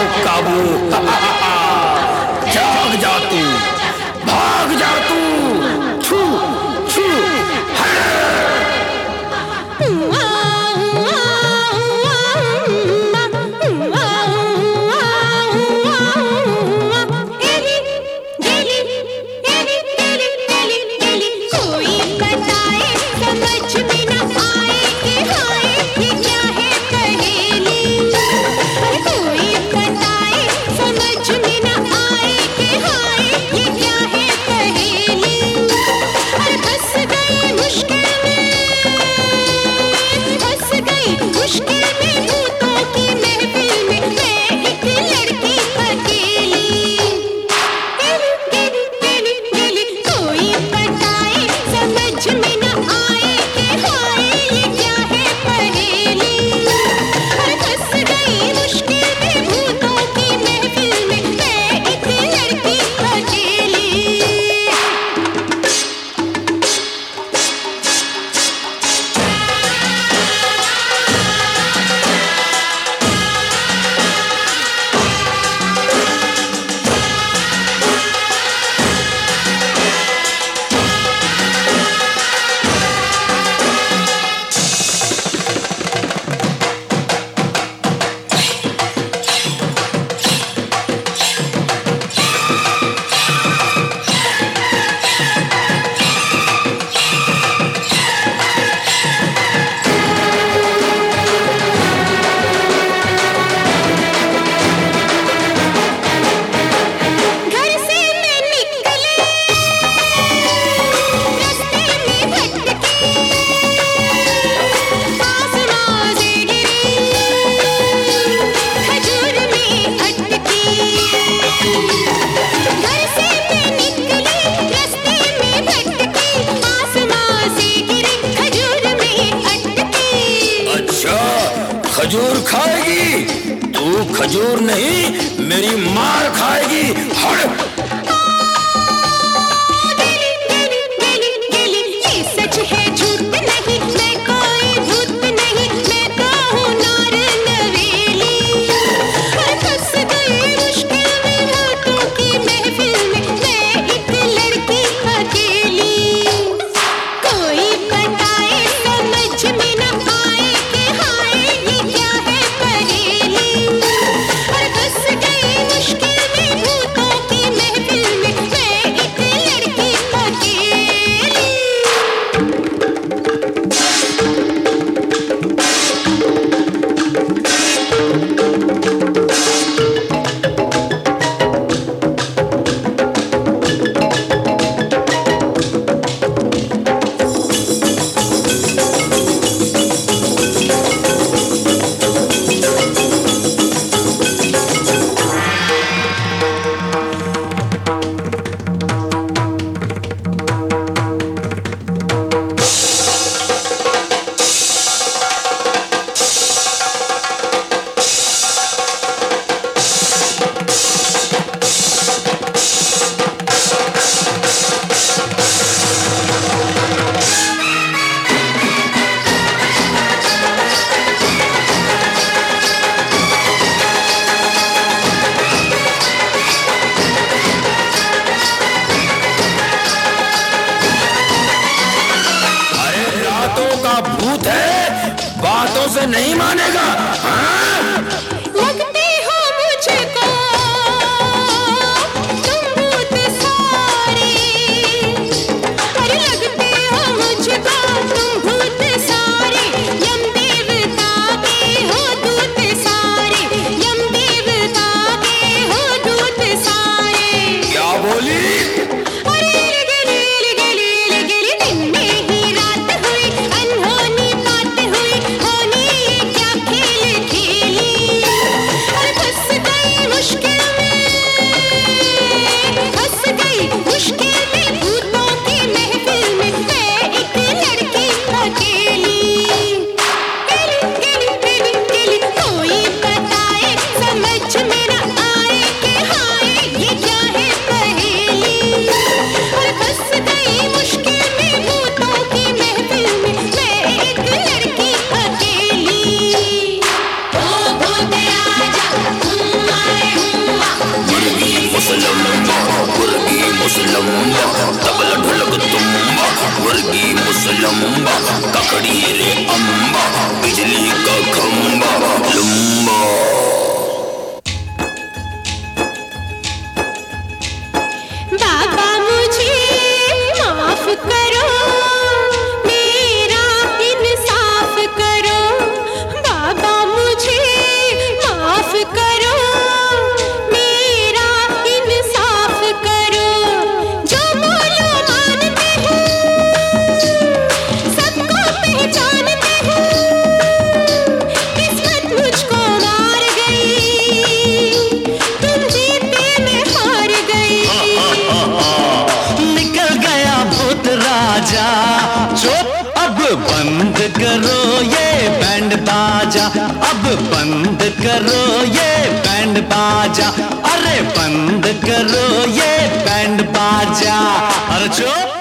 हूँ काबू। जाग जा तू, भाग जा तू। छू छू खजूर खाएगी तू? खजूर नहीं, मेरी मार खाएगी। हट! बातों से नहीं मानेगा। हाँ? लगते हो मुझको तुम भूत सारे, अरे लगते हो मुझको तुम भूत सारे, यम देवता के हो दूत सारे, यम देवता के हो दूत सारे। क्या बोली? दिन में ही रात हुई, अनहोनी बात हुई, होनी ये क्या खेल मुसलम मुर्गी मुसलम तबला ढोलक तुम्बा मुर्गी मुसलम ककड़ी रे अम्बा बिजली का खंबा लंबा। बाबा मुझे माफ करो, मेरा इंसाफ करो। बाबा मुझे माफ करो, मेरा इंसाफ करो। जो बोलो मानते हैं, सबको पहचानते हैं। किस्मत मुझको मार गई, तुम जीते मैं हार गई। निकल गया भूत राजा, चुप अब बंद करो ये बैंड बाजा, अब बंद करो ये बैंड बाजा, अरे बंद करो ये बैंड बाजा, अरे चुप।